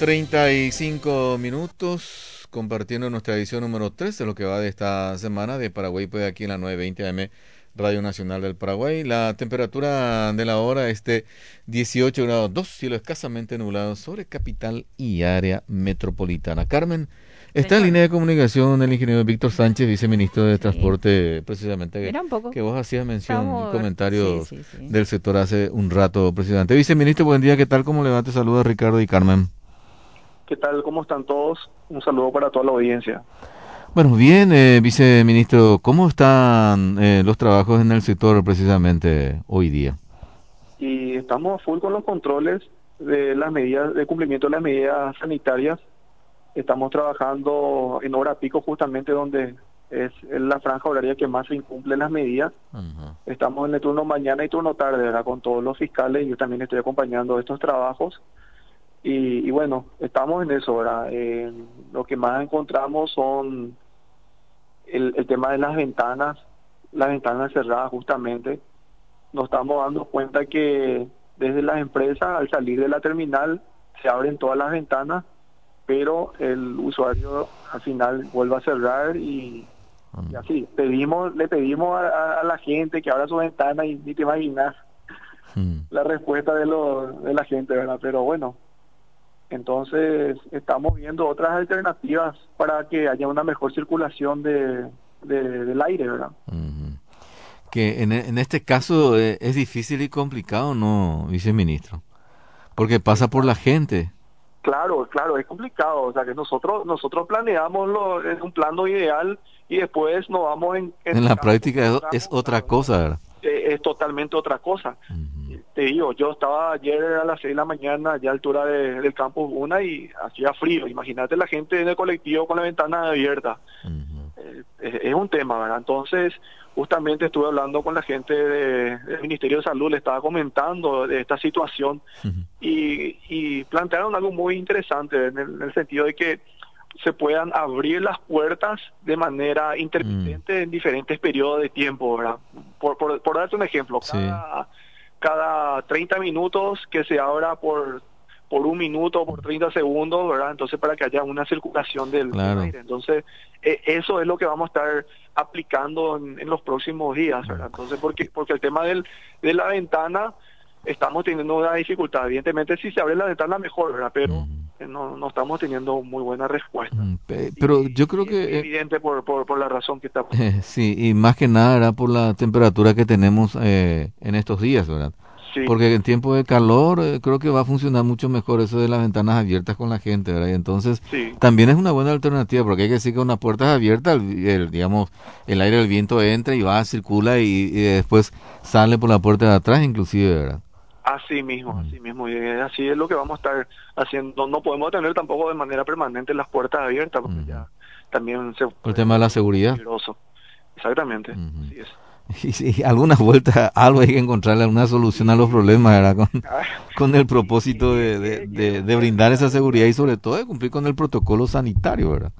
9:35, compartiendo nuestra edición número 3 de lo que va de esta semana de Paraguay Puede aquí en la 920 AM, Radio Nacional del Paraguay. La temperatura de la hora es de 18 grados 2, cielo escasamente nublado sobre capital y área metropolitana. Carmen, está en Señor. línea de comunicación el ingeniero Víctor Sánchez, viceministro de Sí, Transporte, precisamente mira un poco. que vos hacías mención y Estamos, sí, comentarios sí, sí. del sector hace un rato, presidente. Viceministro, buen día, ¿qué tal? ¿Cómo le va? Te saluda Ricardo y Carmen. ¿Qué tal? ¿Cómo están todos? Un saludo para toda la audiencia. Bueno, bien, viceministro, ¿cómo están los trabajos en el sector precisamente hoy día? Y estamos a full con los controles de las medidas, de cumplimiento de las medidas sanitarias. Estamos trabajando en hora pico, justamente donde es la franja horaria que más se incumplen las medidas. Ajá. Estamos en el turno mañana y turno tarde, ¿verdad? Con todos los fiscales. Yo también estoy acompañando estos trabajos. Y bueno, estamos en eso, ¿verdad? Lo que más encontramos son el tema de las ventanas cerradas justamente. Nos estamos dando cuenta que desde las empresas, al salir de la terminal, se abren todas las ventanas, pero el usuario al final vuelve a cerrar y así. Le pedimos a la gente que abra su ventana y ni te imaginas Mm. la respuesta de la gente, ¿verdad? Pero bueno, entonces estamos viendo otras alternativas para que haya una mejor circulación del aire, ¿verdad? Ujú. Que en este caso es difícil y complicado, ¿no, viceministro? Porque pasa por la gente. Claro, claro, es complicado. O sea, que nosotros planeamos en un plano ideal y después nos vamos en En el la campo, práctica es encontramos otra cosa, ¿verdad? es totalmente otra cosa. Ujú, Te digo, yo estaba ayer a las 6 de la mañana allá a altura del campus Una y hacía frío. Imagínate la gente en el colectivo con la ventana abierta. ujú, Es un tema, ¿verdad? Entonces, justamente estuve hablando con la gente del Ministerio de Salud, le estaba comentando de esta situación ujú. y plantearon algo muy interesante en el sentido de que se puedan abrir las puertas de manera Mm, intermitente en diferentes periodos de tiempo, ¿verdad? Por darte un ejemplo, sí, cada 30 minutos que se abra por un minuto, por 30 segundos, ¿verdad? Entonces, para que haya una circulación del claro. aire. Entonces, eso es lo que vamos a estar aplicando en los próximos días, ¿verdad? Entonces, porque el tema de la ventana, estamos teniendo una dificultad. Evidentemente, si se abre la ventana, mejor, ¿verdad? Pero Ujú, no estamos teniendo muy buena respuesta. pero yo creo Y es muy que evidente por la razón que está pasando. sí, y más que nada era por la temperatura que tenemos en estos días, ¿verdad? Sí, Porque en tiempo de calor creo que va a funcionar mucho mejor eso de las ventanas abiertas con la gente, ¿verdad? Y entonces sí. también es una buena alternativa, porque hay que decir que una puerta abierta, digamos, el aire del viento entra y va, circula y después sale por la puerta de atrás inclusive, ¿verdad? Mm. Así mismo, y así es lo que vamos a estar haciendo. No podemos tener tampoco de manera permanente las puertas abiertas, porque Ujú. ya también se Por el puede tema de la volver muy seguridad. peligroso. Exactamente, Ujú. así es. Y sí, alguna vuelta, algo hay que encontrarle, alguna solución a los Y, problemas, ¿verdad? ah, Con el propósito y es un de brindar esa desafío, seguridad y sobre todo de cumplir con el protocolo sanitario, ¿verdad?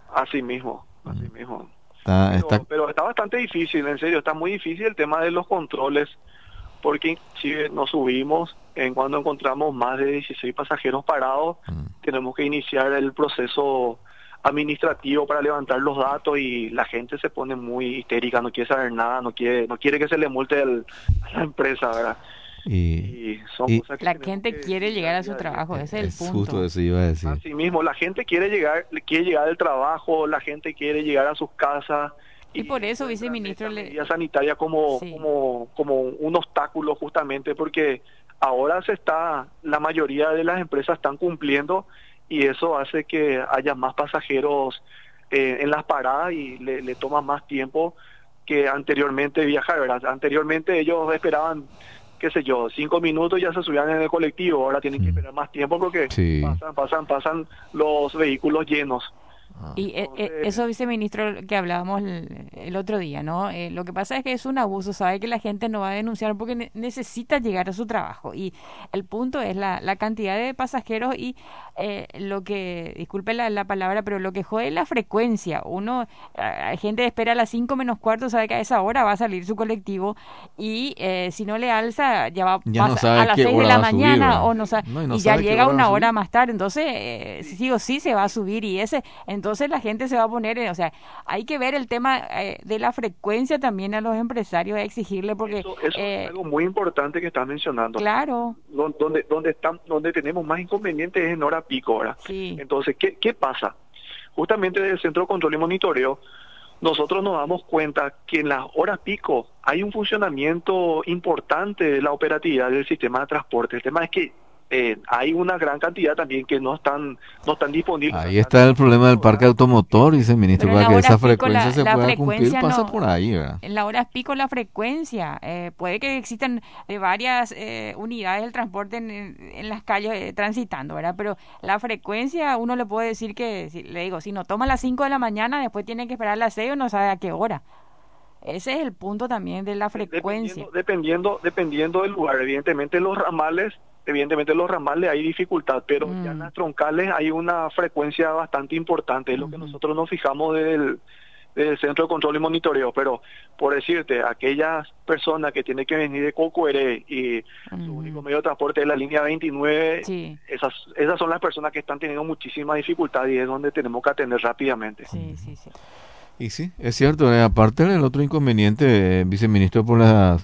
así Mm. mismo. Está, Pero está bastante difícil, en serio, está muy difícil el tema de los controles, porque inclusive nos subimos en cuando encontramos más de 16 pasajeros parados, mm, tenemos que iniciar el proceso administrativo para levantar los datos y la gente se pone muy histérica, no quiere saber nada, no quiere que se le multe a la empresa, ¿verdad? y, Y son y cosas que La tenemos gente que quiere llegar lidiar a día su a día. trabajo, ese es el es justo punto. eso iba a decir. Así mismo, la gente quiere llegar al trabajo, la gente quiere llegar a sus casas Y por y eso, encuentran viceministro, esta medida sanitaria sí, como un obstáculo justamente porque ahora la mayoría de las empresas están cumpliendo y eso hace que haya más pasajeros en las paradas y le toma más tiempo que anteriormente viajar, ¿verdad? Anteriormente ellos esperaban, qué sé yo, 5 minutos y ya se subían en el colectivo, ahora tienen que Mm, esperar más tiempo porque sí. pasan los vehículos llenos. Y Entonces, eso, viceministro, que hablábamos el otro día, ¿no? Lo que pasa es que es un abuso, sabe que la gente no va a denunciar porque necesita llegar a su trabajo. Y el punto es la cantidad de pasajeros y lo que, disculpe la palabra, pero lo que jode es la frecuencia. Hay gente que espera a las 5 menos cuarto, sabe que a esa hora va a salir su colectivo y si no le alza, ya va Ya no pasa a sabe las qué 6 de hora la va a subir, mañana ¿verdad? o no sabe, No, y no y ya sabe qué llega hora va a una hora subir. más tarde. Entonces, sí o sí se va a subir entonces la gente se va a poner, o sea, hay que ver el tema de la frecuencia también a los empresarios, a exigirle porque, eso es algo muy importante que estás mencionando. claro, Donde tenemos más inconvenientes es en hora pico, ¿verdad? sí. Entonces, ¿qué pasa? Justamente desde el Centro de Control y Monitoreo, nosotros nos damos cuenta que en las horas pico hay un funcionamiento importante de la operatividad del sistema de transporte. El tema es que hay una gran cantidad también que no están disponibles, no Ahí están está el problema del disponiendo, parque ¿verdad? automotor, dice el ministro, Pero en para las que esa horas pico frecuencia se la pueda cumplir, frecuencia pasa no, por ahí, ¿verdad? en las horas pico la frecuencia, puede que existan de varias unidades del transporte en las calles transitando, ¿verdad? Pero la frecuencia uno le puede decir que, si, le digo, si no toma a las 5 de la mañana, después tiene que esperar a las 6 o no sabe a qué hora. Ese es el punto también de la frecuencia. Dependiendo del lugar, evidentemente los ramales hay dificultad, pero ya en Mm, las troncales hay una frecuencia bastante importante, es lo que ujú, nosotros nos fijamos del Centro de Control y Monitoreo, pero por decirte, aquellas personas que tienen que venir de Cocueré y su único ujú. medio de transporte es la línea 29, Sí, esas son las personas que están teniendo muchísima dificultad y es donde tenemos que atender rápidamente. sí, sí, sí. Y sí, es cierto, aparte del otro inconveniente, viceministro, por las,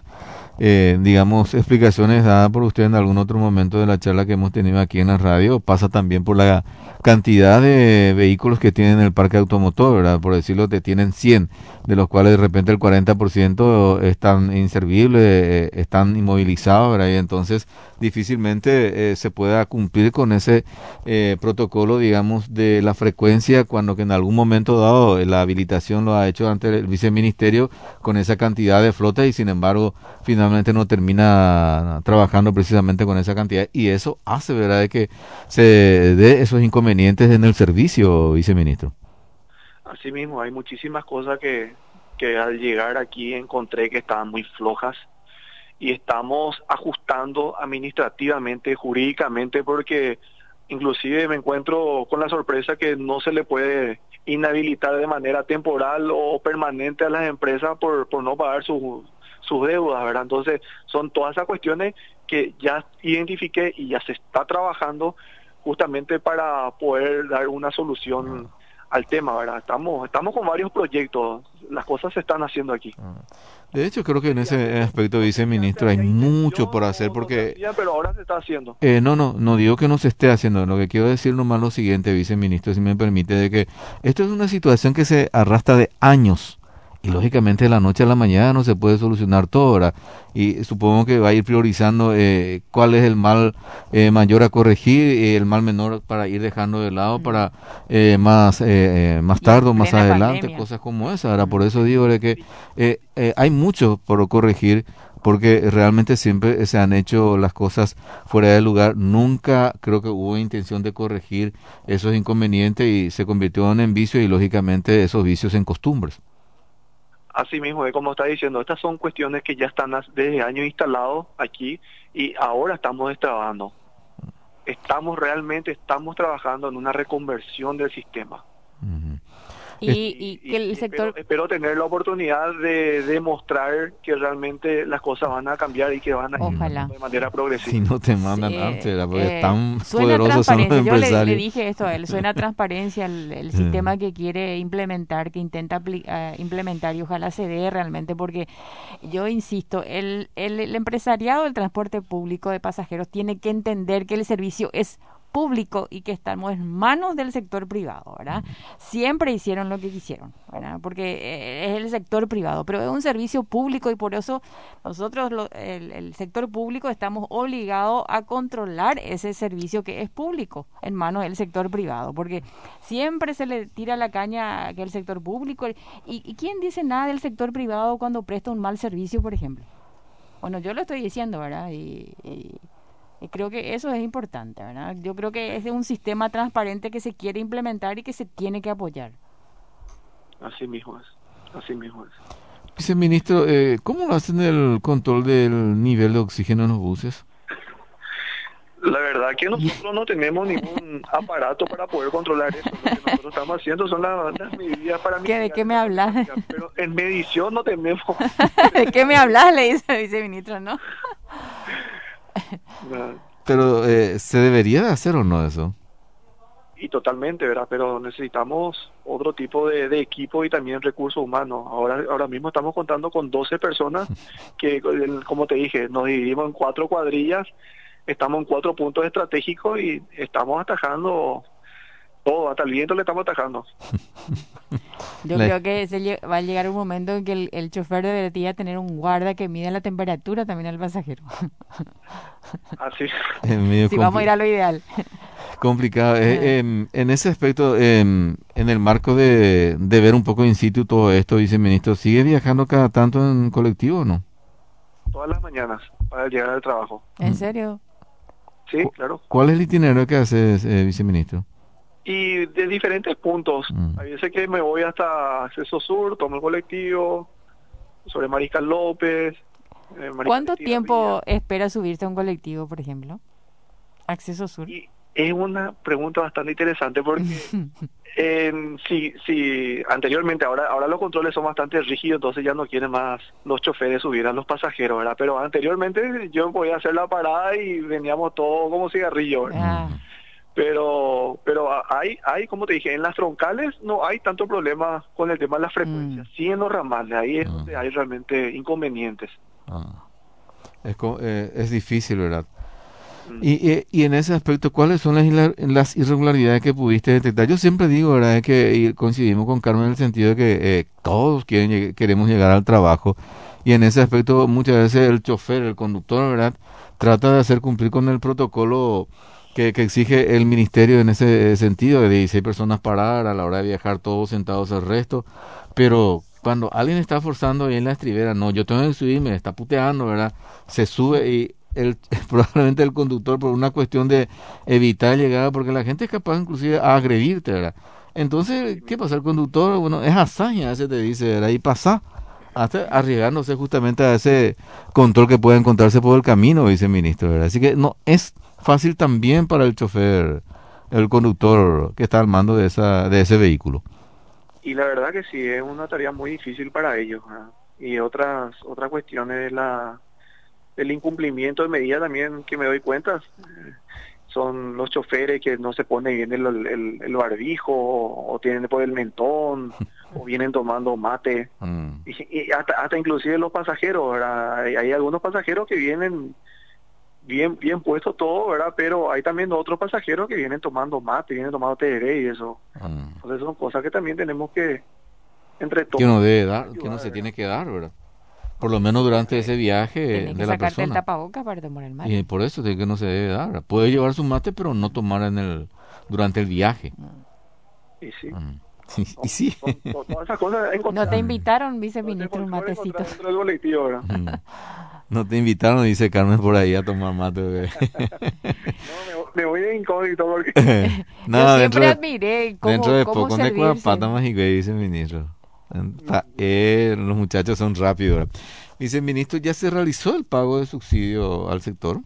digamos, explicaciones dadas por usted en algún otro momento de la charla que hemos tenido aquí en la radio, pasa también por la cantidad de vehículos que tienen el parque automotor, ¿verdad? Por decirlo, te tienen 100, de los cuales de repente el 40% están inservibles, están inmovilizados, ¿verdad? Y entonces difícilmente se pueda cumplir con ese protocolo, digamos, de la frecuencia cuando que en algún momento dado la habilitación lo ha hecho ante el viceministerio con esa cantidad de flota y sin embargo finalmente no termina trabajando precisamente con esa cantidad y eso hace, ¿verdad?, de que se dé esos inconvenientes en el servicio, viceministro. Asimismo, hay muchísimas cosas que al llegar aquí encontré que estaban muy flojas y estamos ajustando administrativamente, jurídicamente, porque inclusive me encuentro con la sorpresa que no se le puede inhabilitar de manera temporal o permanente a las empresas por no pagar sus deudas, ¿verdad? Entonces, son todas esas cuestiones que ya identifiqué y ya se está trabajando justamente para poder dar una solución al tema, ¿verdad? Estamos con varios proyectos, las cosas se están haciendo aquí. De hecho, creo que en No sé si ese antes, aspecto, no sé si antes viceministro, hay había mucho intención por hacer o no se porque hacía, pero ahora se está haciendo. no digo que no se esté haciendo. Lo que quiero decir nomás lo siguiente, viceministro, si me permite, de que esto es una situación que se arrastra de años. Y lógicamente de la noche a la mañana no se puede solucionar todo, ¿verdad? Y supongo que va a ir priorizando cuál es el mal mayor a corregir y el mal menor para ir dejando de lado Mm. para más Y tarde en o más plena adelante, pandemia. cosas como esa, ¿verdad? Por Mm. eso digo de que Sí, hay mucho por corregir porque realmente siempre se han hecho las cosas fuera de lugar. Nunca creo que hubo intención de corregir esos inconvenientes y se convirtió en vicio y lógicamente esos vicios en costumbres. así mismo, como está diciendo, estas son cuestiones que ya están desde años instalados aquí y ahora estamos destrabando. Estamos trabajando en una reconversión del sistema. Ujú. Es- Y que el Y espero, sector, espero tener la oportunidad de demostrar que realmente las cosas van a cambiar y que van a ir ojalá. cambiando de manera Si progresiva. no te mandan antes, ¿verdad? Porque tan Suena poderosos son los transparencia. Yo le empresarios. dije esto a él, suena transparencia el Eh, sistema que quiere implementar, que intenta implementar y ojalá se dé realmente porque yo insisto, el empresariado del transporte público de pasajeros tiene que entender que el servicio es público y que estamos en manos del sector privado, ¿verdad? Siempre hicieron lo que quisieron, ¿verdad? Porque es el sector privado, pero es un servicio público y por eso nosotros, el sector público, estamos obligados a controlar ese servicio que es público en manos del sector privado, porque siempre se le tira la caña que el sector público, y ¿quién dice nada del sector privado cuando presta un mal servicio, por ejemplo? Bueno, yo lo estoy diciendo, ¿verdad? Y creo que eso es importante, ¿verdad? Yo creo que es un sistema transparente que se quiere implementar y que se tiene que apoyar. Así mismo es, así mismo es. Viceministro, ¿cómo hacen el control del nivel de oxígeno en los buses? La verdad que nosotros no tenemos ningún aparato para poder controlar eso. Lo que nosotros estamos haciendo son las medidas para ¿Qué, de qué me esa hablas? problemática, pero en medición no tenemos. ¿De qué me hablas? Le dice el viceministro, ¿no? Nada. Pero, ¿se debería de hacer o no eso? Y totalmente, ¿verdad? Pero necesitamos otro tipo de equipo y también recursos humanos. Ahora mismo estamos contando con 12 personas que, como te dije, nos dividimos en 4 cuadrillas, estamos en 4 puntos estratégicos y estamos atajando todo, hasta el viento le estamos atajando. Yo creo que va a llegar un momento en que el chofer debería tener un guarda que mida la temperatura también al pasajero. Así. Es medio Si vamos a ir a lo ideal. complicado. En ese aspecto, en el marco de ver un poco in situ todo esto, viceministro, ¿sigue viajando cada tanto en colectivo o no? Todas las mañanas para llegar al trabajo. ¿En serio? Sí, claro. ¿Cuál es el itinerario que haces, viceministro? Y de diferentes puntos. Hay veces que me voy hasta Acceso Sur, tomo el colectivo, sobre Mariscal López. ¿Cuánto tiempo espera subirse a un colectivo, por ejemplo? Acceso Sur. Y es una pregunta bastante interesante porque si anteriormente, ahora los controles son bastante rígidos, entonces ya no quieren más los choferes subir a los pasajeros, ¿verdad? Pero anteriormente yo podía hacer la parada y veníamos todos como cigarrillos, ¿verdad? Pero hay, como te dije, en las troncales no hay tanto problema con el tema de las frecuencias. Sí, en los ramales, ahí es donde hay realmente inconvenientes. Es difícil, ¿verdad? Y en ese aspecto, ¿cuáles son las irregularidades que pudiste detectar? Yo siempre digo, ¿verdad?, que coincidimos con Carmen en el sentido de que todos queremos llegar al trabajo. Y en ese aspecto, muchas veces el chofer, el conductor, ¿verdad?, trata de hacer cumplir con el protocolo que exige el ministerio en ese sentido, de 16 personas parar a la hora de viajar, todos sentados el resto. Pero cuando alguien está forzando ahí en la estribera, no, yo tengo que subirme, está puteando, ¿verdad?, se sube y probablemente el conductor, por una cuestión de evitar llegar, porque la gente es capaz inclusive a agredirte, ¿verdad? Entonces, ¿qué pasa? El conductor, bueno, es hazaña, ese te dice, ¿verdad? Y pasa, hasta arriesgándose justamente a ese control que puede encontrarse por el camino, viceministro, ¿verdad? Así que no es fácil también para el chofer, el conductor que está al mando de ese vehículo. Y la verdad que sí, es una tarea muy difícil para ellos, ¿verdad? Y otras cuestiones el incumplimiento de medidas también que me doy cuenta son los choferes que no se ponen bien el barbijo o tienen por el mentón o vienen tomando mate y hasta inclusive los pasajeros, ¿verdad? Hay algunos pasajeros que vienen bien puestos todo, ¿verdad? Pero hay también otros pasajeros que vienen tomando mate, vienen tomando tereré y eso. Entonces son cosas que también tenemos que entre todos que no debe dar, ayudar, que no se ¿verdad? tiene que dar, ¿verdad? Por lo menos durante ese viaje Tenés que de la sacarte el persona. tapabocas para tomar el mate. Y por eso es que no se debe dar, ¿verdad? Puede llevar su mate, pero no tomar durante el viaje. Y sí. Y sí. Todas esas cosas ¿No te invitaron, no viceministro, un se puede matecito? encontrar dentro del colectivo, ¿verdad? No te invitaron, dice Carmen por ahí, a tomar mate, bebé. No, me voy de incógnito porque No, Yo dentro siempre de, admiré dentro de cómo poco, no servirse. pata más y dice el ministro. Los muchachos son rápidos, ¿verdad? Dice el ministro, ¿ya se realizó el pago de subsidio al sector?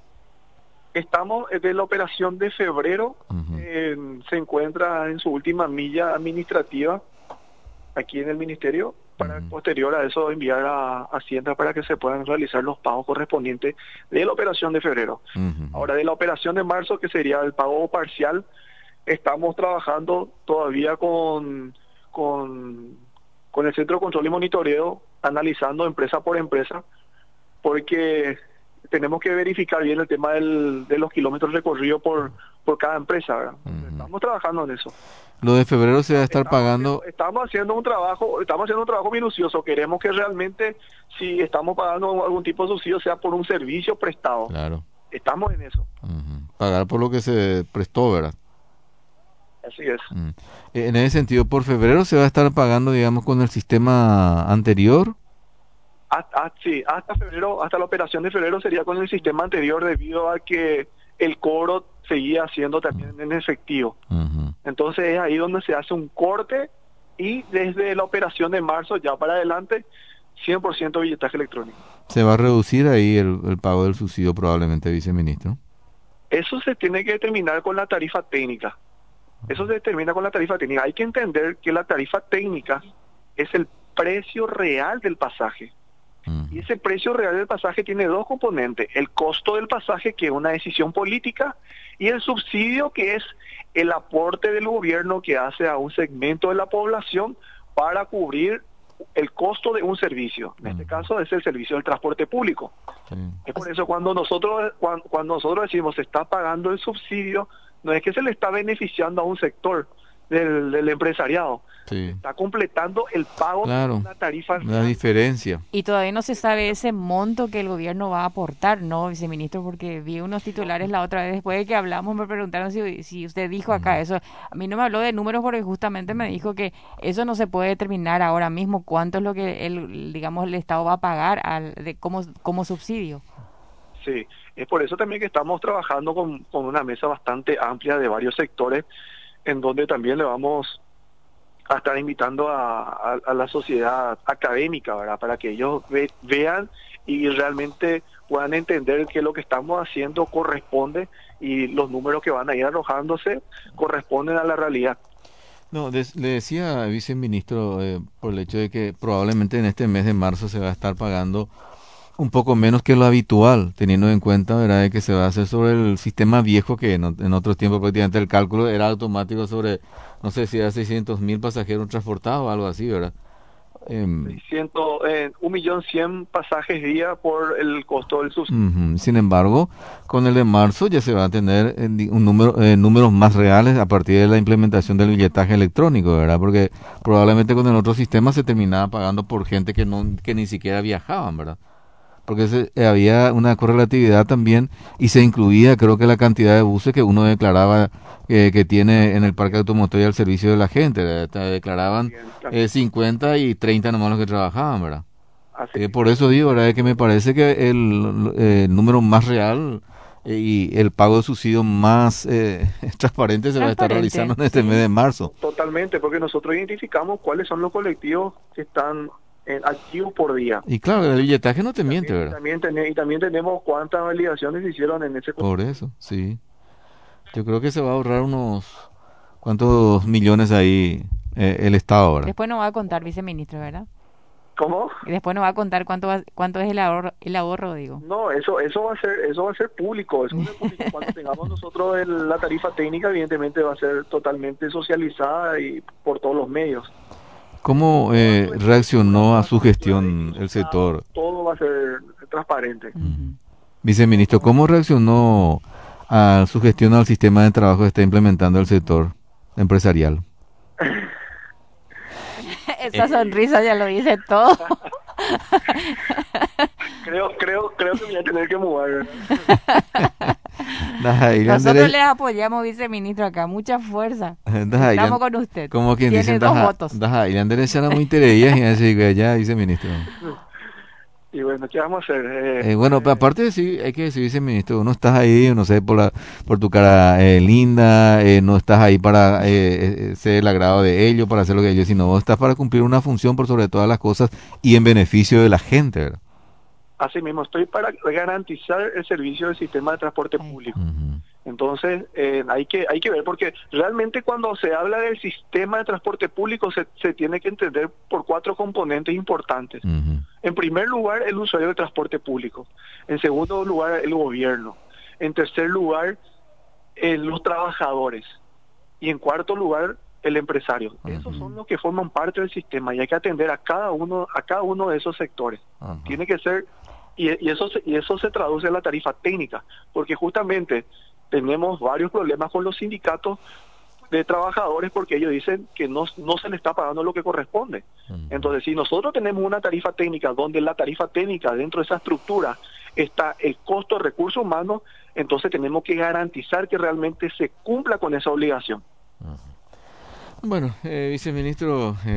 estamos de la operación de febrero, se encuentra en su última milla administrativa aquí en el ministerio, para posterior a eso enviar a Hacienda para que se puedan realizar los pagos correspondientes de la operación de febrero. Ahora, de la operación de marzo, que sería el pago parcial, estamos trabajando todavía con el Centro de Control y Monitoreo, analizando empresa por empresa, porque tenemos que verificar bien el tema de los kilómetros recorridos por cada empresa, ¿verdad? Estamos trabajando en eso. Lo de febrero se va a estar pagando. Estamos haciendo un trabajo minucioso. Queremos que realmente, si estamos pagando algún tipo de subsidio, sea por un servicio prestado. Claro. Estamos en eso. Pagar por lo que se prestó, ¿verdad? Así es. En ese sentido, por febrero se va a estar pagando, digamos, con el sistema anterior. Sí, hasta febrero, hasta la operación de febrero sería con el sistema anterior debido a que el cobro seguía siendo también en efectivo. Ujú. Entonces es ahí donde se hace un corte y desde la operación de marzo ya para adelante 100% billetaje electrónico. Se va a reducir ahí el pago del subsidio probablemente, viceministro. Eso se tiene que determinar con la tarifa técnica. Eso se determina con la tarifa técnica. Hay que entender que la tarifa técnica es el precio real del pasaje. Y ese precio real del pasaje tiene dos componentes: el costo del pasaje, que es una decisión política, y el subsidio, que es el aporte del gobierno que hace a un segmento de la población para cubrir el costo de un servicio. En este caso es el servicio del transporte público. Sí. Es por eso cuando nosotros decimos se está pagando el subsidio, no es que se le está beneficiando a un sector del empresariado, Sí. está completando el pago Claro, de una tarifa la real. diferencia. Y todavía no se sabe ese monto que el gobierno va a aportar, ¿no, viceministro? Porque vi unos titulares la otra vez, después de que hablamos, me preguntaron si usted dijo acá eso. A mí no me habló de números porque justamente me dijo que eso no se puede determinar ahora mismo, cuánto es lo que digamos, el Estado va a pagar como subsidio. Sí, es por eso también que estamos trabajando con una mesa bastante amplia de varios sectores, en donde también le vamos a estar invitando a la sociedad académica, ¿verdad? Para que ellos vean y realmente puedan entender que lo que estamos haciendo corresponde y los números que van a ir arrojándose corresponden a la realidad. No, le decía al viceministro por el hecho de que probablemente en este mes de marzo se va a estar pagando un poco menos que lo habitual, teniendo en cuenta, ¿verdad?, de que se va a hacer sobre el sistema viejo que en otros tiempos prácticamente el cálculo era automático sobre, no sé si era 600.000 pasajeros transportados o algo así, ¿verdad? Em, 1.100.000 pasajes día por el costo del subsidio. Sin embargo, con el de marzo ya se va a tener un números más reales a partir de la implementación del billetaje electrónico, ¿verdad? Porque probablemente con el otro sistema se terminaba pagando por gente que ni siquiera viajaban, ¿verdad? Porque había una correlatividad también y se incluía, creo que la cantidad de buses que uno declaraba que tiene en el parque automotor al servicio de la gente, ¿verdad? Declaraban 50 y 30 nomás los que trabajaban, ¿verdad? Así Por eso digo, ¿verdad?, que me parece que el número más real y el pago de subsidio más transparente se va a estar realizando en este mes de marzo. totalmente, porque nosotros identificamos cuáles son los colectivos que están activos por día. Y claro, el billetaje no te miente, ¿verdad? Y también tenemos cuántas validaciones se hicieron en ese Por eso, sí. Yo creo que se va a ahorrar ¿cuántos millones ahí el Estado ahora? Después nos va a contar, viceministro, ¿verdad? ¿Cómo? Y después nos va a contar cuánto es el ahorro, digo. No, eso va a ser público. Eso va a ser público. Cuando tengamos nosotros la tarifa técnica, evidentemente va a ser totalmente socializada y por todos los medios. ¿Cómo reaccionó a su gestión el sector? Todo va a ser transparente. Viceministro, ¿cómo reaccionó a su gestión al sistema de trabajo que está implementando el sector empresarial? Esa sonrisa ya lo dice todo. Creo que voy a tener que mover. Nosotros les apoyamos, viceministro, acá. Mucha fuerza. Estamos con usted. Como quien tiene dice, 2 votos. Y Andrés era muy interés y así que ya, viceministro. Y bueno, ¿qué vamos a hacer? Bueno, pero aparte de sí, hay que decir, viceministro, no estás ahí, no sé, por tu cara linda, no estás ahí para ser el agrado de ellos, para hacer lo que ellos, sino vos estás para cumplir una función por sobre todas las cosas y en beneficio de la gente, ¿verdad? Así mismo, estoy para garantizar el servicio del sistema de transporte público. Entonces, hay que ver, porque realmente cuando se habla del sistema de transporte público se tiene que entender por 4 componentes importantes. En primer lugar, el usuario del transporte público. En segundo lugar, el gobierno. En tercer lugar, los trabajadores. Y en cuarto lugar, el empresario. Esos son los que forman parte del sistema y hay que atender a cada uno de esos sectores. Tiene que ser, y eso se traduce en la tarifa técnica, porque justamente tenemos varios problemas con los sindicatos de trabajadores porque ellos dicen que no se le está pagando lo que corresponde. Entonces, si nosotros tenemos una tarifa técnica donde la tarifa técnica dentro de esa estructura está el costo de recursos humanos, entonces tenemos que garantizar que realmente se cumpla con esa obligación. Bueno, viceministro,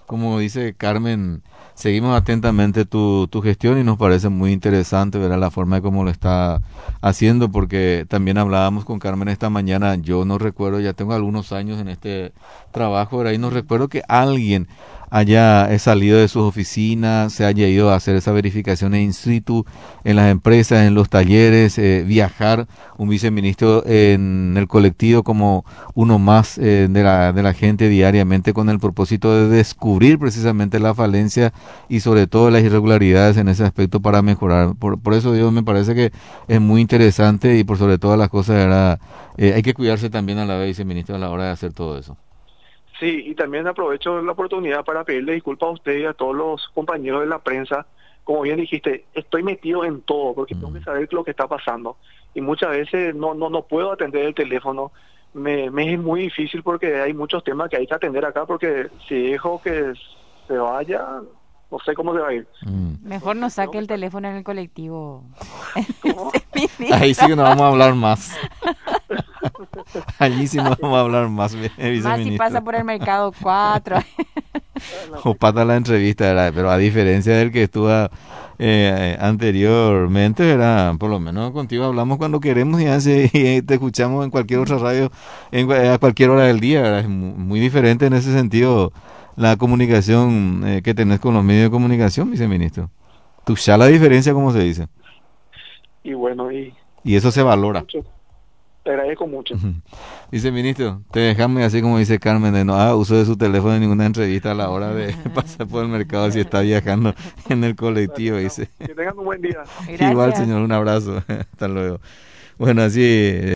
como dice Carmen, seguimos atentamente tu gestión y nos parece muy interesante ver la forma de cómo lo está haciendo, porque también hablábamos con Carmen esta mañana. Yo no recuerdo, ya tengo algunos años en este trabajo, ¿verdad? Y no recuerdo que alguien haya salido de sus oficinas, se haya ido a hacer esa verificación in situ en las empresas, en los talleres, viajar un viceministro en el colectivo como uno más de la gente diariamente, con el propósito de descubrir precisamente la falencia y sobre todo las irregularidades en ese aspecto para mejorar. Por eso digo, me parece que es muy interesante y por sobre todas las cosas hay que cuidarse también a la vez, viceministro, a la hora de hacer todo eso. Sí, y también aprovecho la oportunidad para pedirle disculpas a usted y a todos los compañeros de la prensa. Como bien dijiste, estoy metido en todo porque tengo que saber lo que está pasando. Y muchas veces no puedo atender el teléfono. Me es muy difícil porque hay muchos temas que hay que atender acá, porque si dejo que se vaya, no sé cómo se va a ir. Mejor no saque el teléfono en el colectivo. ¿Cómo? Ahí sí que no vamos a hablar más. Allí sí no vamos a hablar más, Más si viceministro. pasa por el mercado 4. O pata la entrevista, ¿verdad? Pero a diferencia del que estuvo anteriormente, era por lo menos contigo hablamos cuando queremos y te escuchamos en cualquier otra radio, a cualquier hora del día, ¿verdad? Es muy diferente en ese sentido la comunicación que tenés con los medios de comunicación, viceministro. Tu ya la diferencia, como se dice. Y bueno, Y eso se valora. mucho. Te agradezco mucho. Viceministro, te dejamos así como dice Carmen, de no haga uso de su teléfono en ninguna entrevista a la hora de pasar por el mercado si está viajando en el colectivo, dice. Que tengan un buen día. Igual, Gracias. señor, un abrazo. Hasta luego. Bueno, así